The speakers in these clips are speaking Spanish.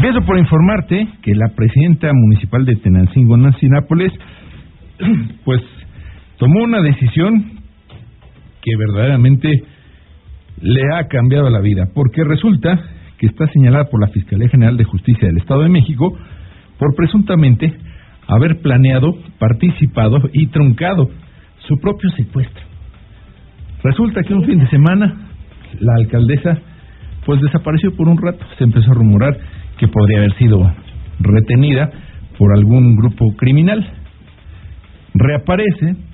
Empiezo por informarte que la presidenta municipal de Tenancingo, Nancy Nápoles, pues tomó una decisión que verdaderamente le ha cambiado la vida, porque resulta que está señalada por la Fiscalía General de Justicia del Estado de México por presuntamente haber planeado, participado y truncado su propio secuestro. Resulta que un fin de semana la alcaldesa pues desapareció por un rato. Se empezó a rumorar que podría haber sido retenida por algún grupo criminal. Reaparece,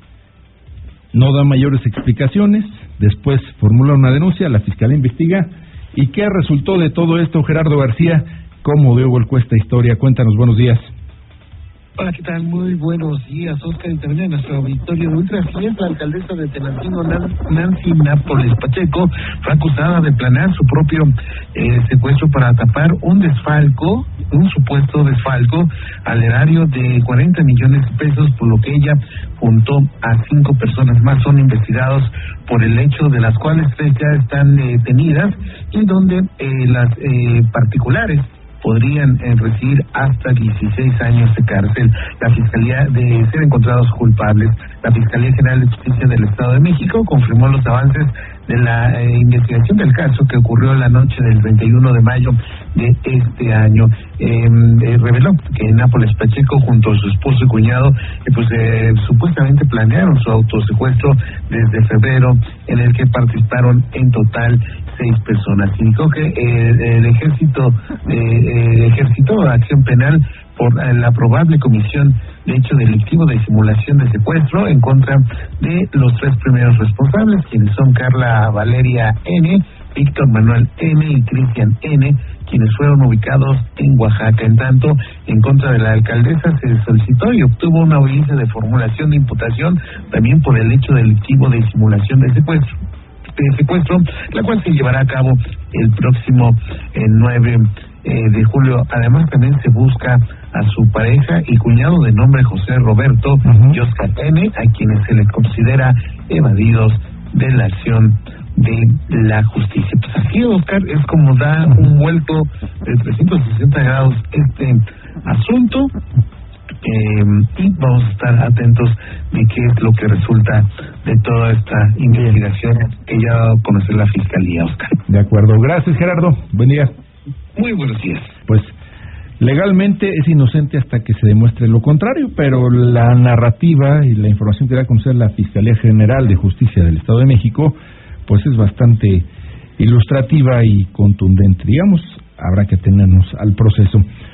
no da mayores explicaciones, después formula una denuncia, la Fiscalía investiga. ¿Y qué resultó de todo esto, Gerardo García? ¿Cómo dio vuelco esta historia? Cuéntanos, buenos días. Hola, ¿qué tal? Muy buenos días, Oscar, y también a nuestro auditorio de Ultra. La alcaldesa de Tenancingo, Nancy Nápoles Pacheco, fue acusada de planear su propio secuestro para tapar un supuesto desfalco al erario de 40 millones de pesos, por lo que ella juntó a 5 personas más. Son investigados por el hecho, de las cuales 3 ya están detenidas, y donde las particulares podrían recibir hasta 16 años de cárcel. La Fiscalía, de ser encontrados culpables, la Fiscalía General de Justicia del Estado de México confirmó los avances de la investigación del caso que ocurrió la noche del 31 de mayo de este año. Reveló que Nápoles Pacheco, junto a su esposo y cuñado, supuestamente planearon su autosecuestro desde febrero, en el que participaron en total 6 personas. Indicó que el ejército ejercitó acción penal por la probable comisión de hecho delictivo de simulación de secuestro en contra de los 3 primeros responsables, quienes son Carla Valeria N., Víctor Manuel N. y Cristian N., quienes fueron ubicados en Oaxaca. En tanto, en contra de la alcaldesa se solicitó y obtuvo una audiencia de formulación de imputación también por el hecho delictivo de simulación de secuestro, la cual se llevará a cabo el próximo 9 de julio. Además, también se busca a su pareja y cuñado de nombre José Roberto y Oscar N., a quienes se les considera evadidos de la acción de la justicia. Pues así, Oscar, es como da un vuelto de 360 grados este asunto. Y vamos a estar atentos de qué es lo que resulta de toda esta investigación que ya va a conocer la Fiscalía, Oscar. De acuerdo, gracias, Gerardo, buen día. Muy buenos días. Pues legalmente es inocente hasta que se demuestre lo contrario, pero la narrativa y la información que da a conocer la Fiscalía General de Justicia del Estado de México pues es bastante ilustrativa y contundente. Digamos, habrá que atenernos al proceso.